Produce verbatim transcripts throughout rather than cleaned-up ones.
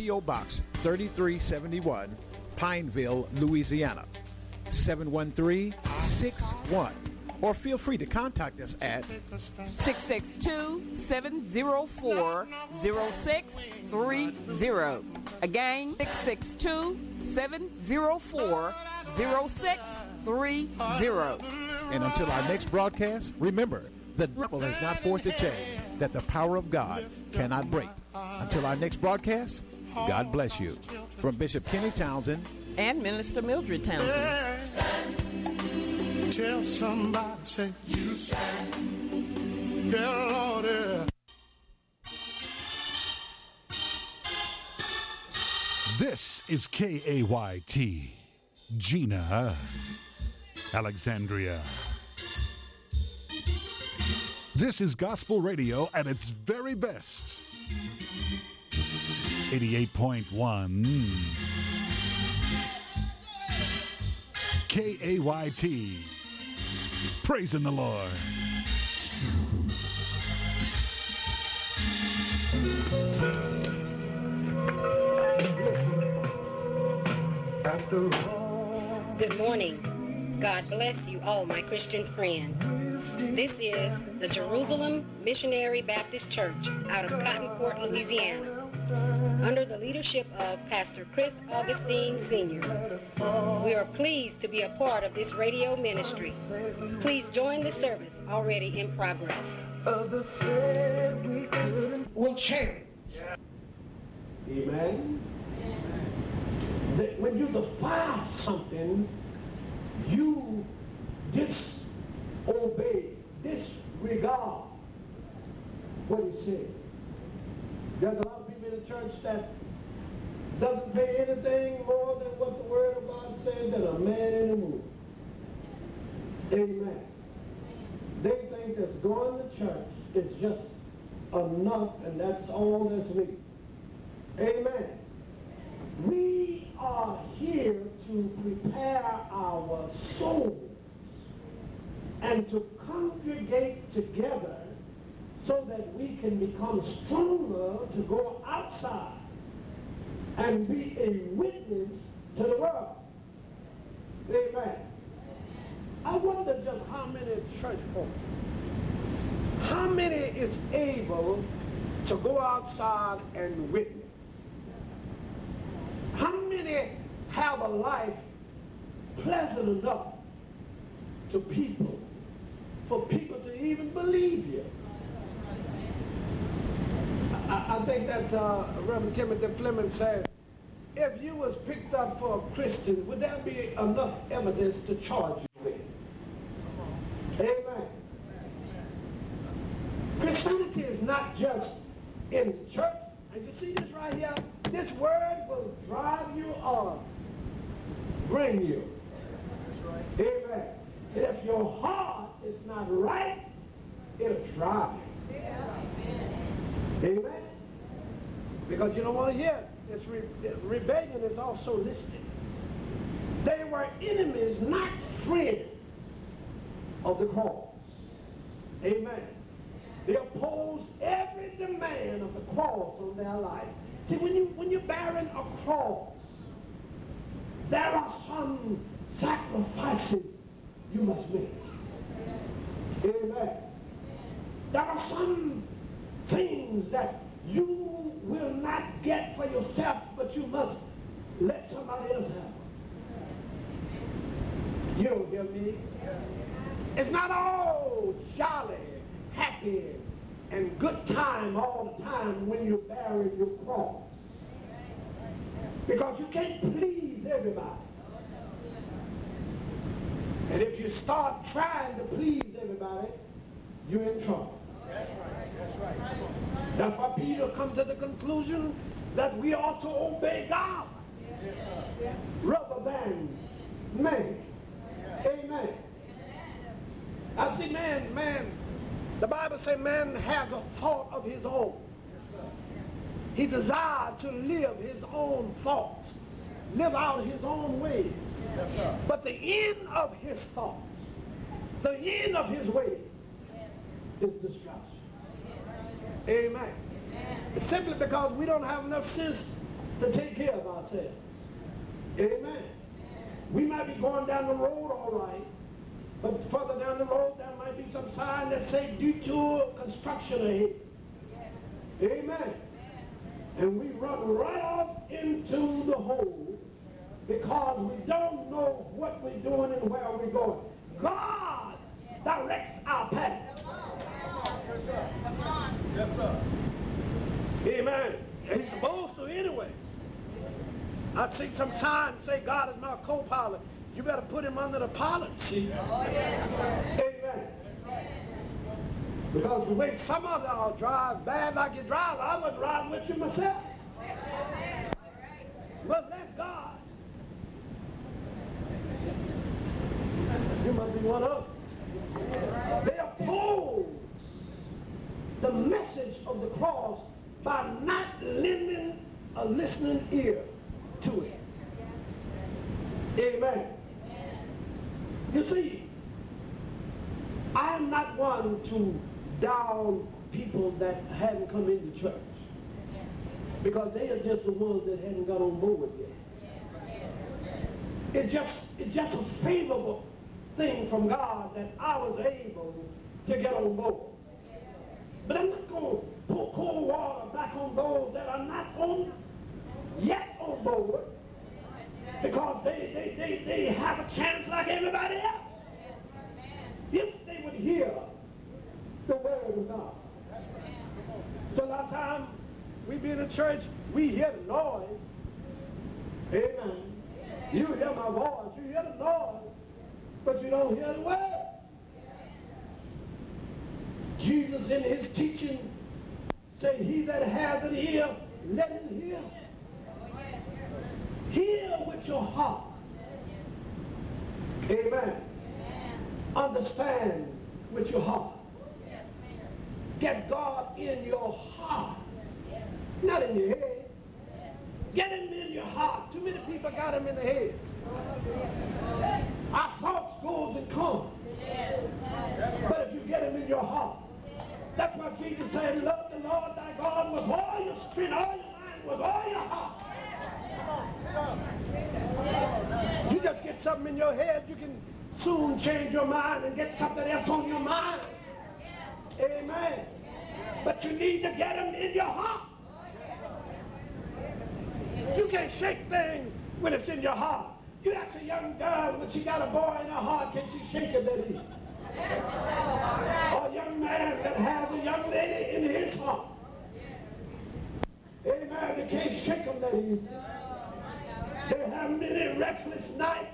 P O. Box thirty-three seventy-one, Pineville, Louisiana, seven one three six one. Or feel free to contact us at six six two, seven zero four, zero six three zero. Again, six six two, seven zero four, zero six three zero. And until our next broadcast, remember, the devil has not forced a chain that the power of God cannot break. Until our next broadcast, God bless you. From Bishop Kenny Townsend and Minister Mildred Townsend. Tell somebody, say, you stand. Yeah, Lord, yeah. This is K A Y T, Gina, Alexandria. This is gospel radio at its very best. eighty-eight point one K A Y T. Praising the Lord. Good morning. God bless you all, my Christian friends. This is the Jerusalem Missionary Baptist Church out of Cotton Port, Louisiana, under the leadership of Pastor Chris Augustine Senior We are pleased to be a part of this radio ministry. Please join the service already in progress. Will change. Amen. That when you defile something, you disobey, disregard what he said. There's a lot of people in the church that doesn't pay anything more than what the Word of God said than a man in the moon. Amen. They think that going to church is just enough, and that's all that's needed. Amen. We are here to prepare our souls and to congregate together so that we can become stronger to go outside and be a witness to the world. Amen. I wonder just how many church folk, how many is able to go outside and witness? How many have a life pleasant enough to people for people to even believe you? I, I think that uh, Reverend Timothy Fleming said, if you was picked up for a Christian, would there be enough evidence to charge you with? Amen. Christianity is not just in the church. And you see this right here? This word will drive you or bring you. Amen. And if your heart is not right, it'll drive you. Amen. Because you don't want to hear it. This re rebellion is also listed. They were enemies, not friends of the cross. Amen. They opposed every demand of the cross on their life. See, when, you, when you're bearing a cross, there are some sacrifices you must make. Amen. There are some things that you will not get for yourself, but you must let somebody else have. You don't hear me? It's not all jolly, happy, and good time all the time when you're bearing your cross. Because you can't please everybody. And if you start trying to please everybody, you're in trouble. That's right. That's right. That's why Peter comes to the conclusion that we ought to obey God rather than man. Amen. I see man, man, the Bible says man has a thought of his own. He desires to live his own thoughts, live out his own ways. But the end of his thoughts, the end of his ways is destruction. Amen. It's simply because we don't have enough sense to take care of ourselves. Amen. We might be going down the road all right, but further down the road there might be some sign that say detour construction ahead. Amen. And we run right off into the hole because we don't know what we're doing and where we're going. God directs our path. Yes, sir. Amen. And he's supposed to anyway. I see some signs say God is my co-pilot. You better put him under the pilot seat. Amen. Because the way some of y'all drive bad like you drive, I wouldn't ride with you myself. But that's God. You must be one of them. They oppose the message of the cross by not lending a listening ear to it. Amen. You see, I am not one to down people that hadn't come into church, because they are just the ones that hadn't got on board yet. It just, it's just a favorable thing from God that I was able to get on board. But I'm not going to pour cold water back on those that are not on yet on board, because they, they, they, they have a chance like everybody else. If they would hear the word of God. So a lot of times we be in a church, we hear the noise. Amen. You hear my voice, you hear the noise, but you don't hear the word. Jesus in his teaching said, he that has an ear, let him hear. Hear with your heart. Amen. Understand with your heart. Get God in your heart, not in your head. Get him in your heart. Too many people got him in the head. Our thoughts goes and comes. But if you get him in your heart, that's why Jesus said, love the Lord thy God with all your strength, all your mind, with all your heart. You just get something in your head, you can soon change your mind and get something else on your mind. Amen. But you need to get them in your heart. You can't shake things when it's in your heart. You ask a young girl when she got a boy in her heart, can she shake it that easy? Or a young man that has a young lady in his heart. Amen. They can't shake them that easy. They have many restless nights.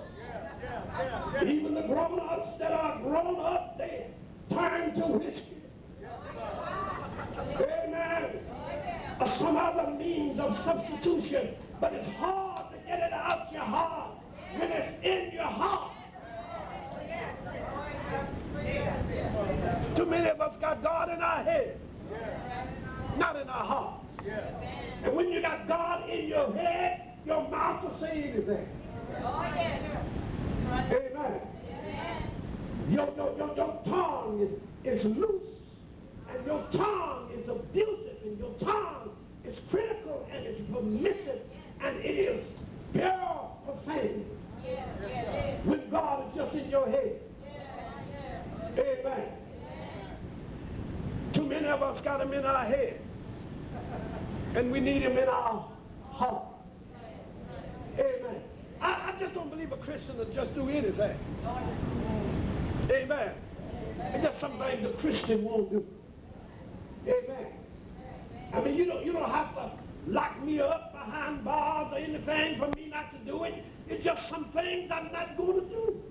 Even the grown-ups that are grown up, they turn to whiskey. Amen. Or some other means of substitution. But it's hard to get it out your heart when it's in your heart. Too many of us got God in our heads, not in our hearts. And when you got God in your head, your mouth will say anything. Amen. Your, your, your, your tongue is, is loose, and your tongue is abusive, and your tongue is critical, and it's permissive, and it is pure profanity. When God is just in your head. Amen. Too many of us got him in our heads, and we need him in our heart. Amen. I, I just don't believe a Christian will just do anything. Amen. It's just some things a Christian won't do. Amen. I mean, you don't, you don't have to lock me up behind bars or anything for me not to do it. It's just some things I'm not going to do.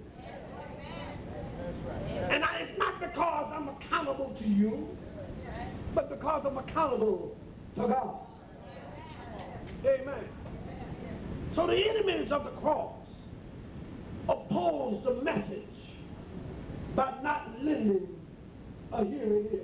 And I, it's not because I'm accountable to you, but because I'm accountable to God. Amen. So the enemies of the cross oppose the message by not lending a hearing ear.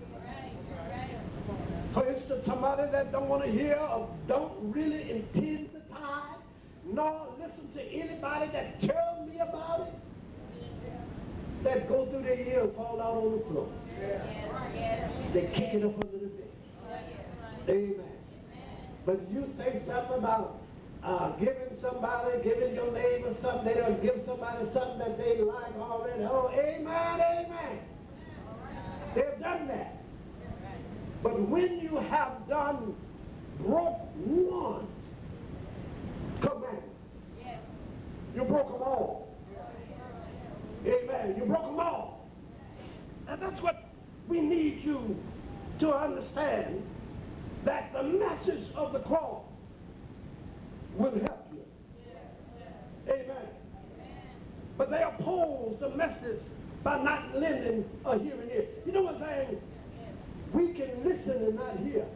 For instance, somebody that don't want to hear or don't really intend to tithe, nor listen to anybody that tells me about it, that go through their ear and fall out on the floor. They kick it up under the bed. Amen. But you say something about uh, giving somebody, giving your neighbor something, they don't give somebody something that they like already. Oh, amen, amen. They've done that. But when you have done, broke one commandment, you broke them all. Amen. You broke them all. And that's what we need you to understand, that the message of the cross will help you. Amen. But they oppose the message by not lending a hearing ear. You know what I'm saying? We can listen and not hear.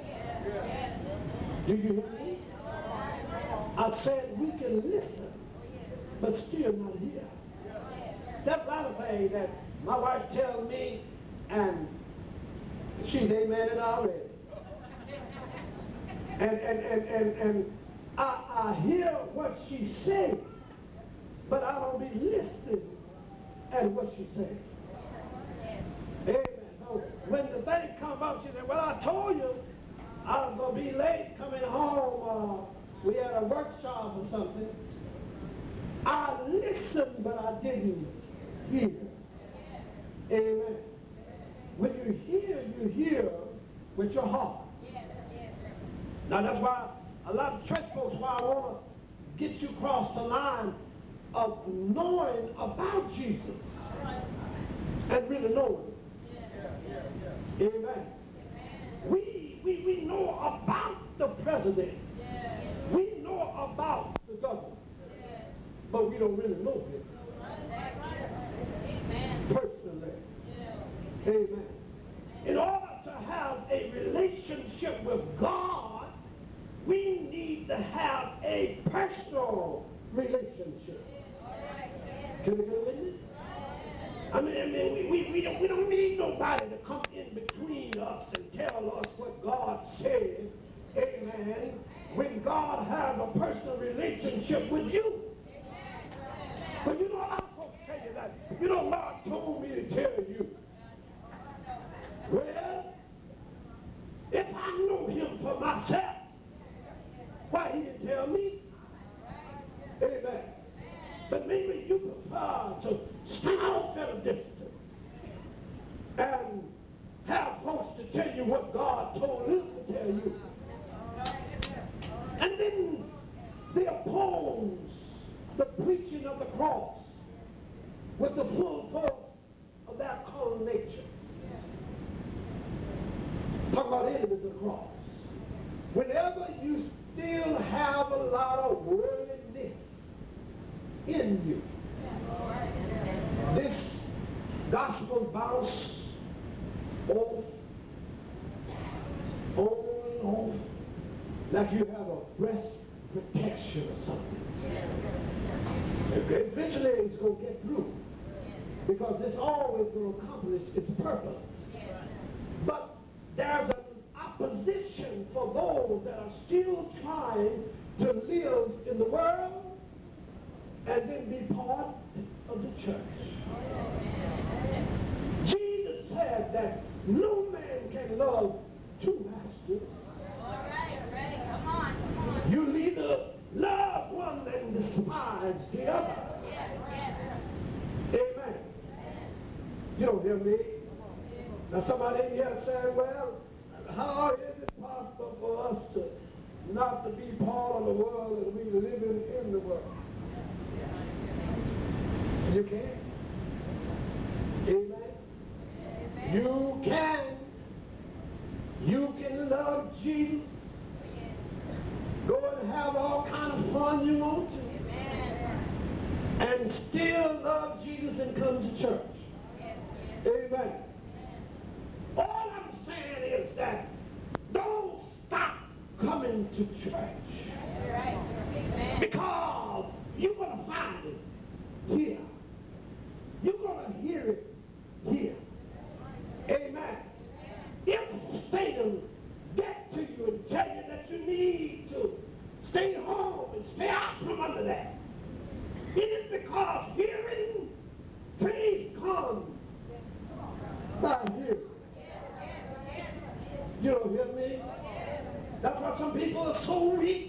Do you hear me? I said we can listen, but still not hear. That's a lot of things that my wife tells me, and she's amen it already. And, and, and, and, and I, I hear what she says, but I don't be listening at what she says. Amen. So when the thing comes up, she said, well, I told you I was going to be late coming home. Uh, we had a workshop or something. I listened, but I didn't hear. Amen. When you hear, you hear with your heart. Now that's why a lot of church folks, why I want to get you across the line of knowing about Jesus and really knowing him. Amen. We, we, we know about the president. We know about the government. But we don't really know him personally. Amen. In order to have a relationship with God, we need to have a personal relationship. Can we get with it? I mean, I mean we, we, we, don't, we don't need nobody to come in between us and tell us what God said. Amen. When God has a personal relationship with you. But you know, a lot of folks tell you that. You know, God told me to tell you. Well, if I know him for myself, why he didn't tell me? Amen. But maybe you prefer to stand off at a distance and have folks to tell you what God told him to tell you. And then they oppose the preaching of the cross with the full force of their carnal nature. Talk about enemies of the cross. Whenever you still have a lot of worldliness in you, this gospel bounce off, on and off, like you have a breast protection or something. Eventually it's going to get through, because it's always going to accomplish its purpose. But there's an opposition for those that are still trying to live in the world and then be part of the church. Jesus said that no man can love two masters. All right, ready, come on, come on. You'll either love one and despise the other. Amen. You don't hear me? Now somebody in here saying, well, how is it possible for us to not to be part of the world and we living in the world? You can. Amen. Amen. You can. You can love Jesus. Go and have all kind of fun you want to. Amen. And still love Jesus and come to church. Amen. All I'm saying is that don't stop coming to church. Because you're going to find it here.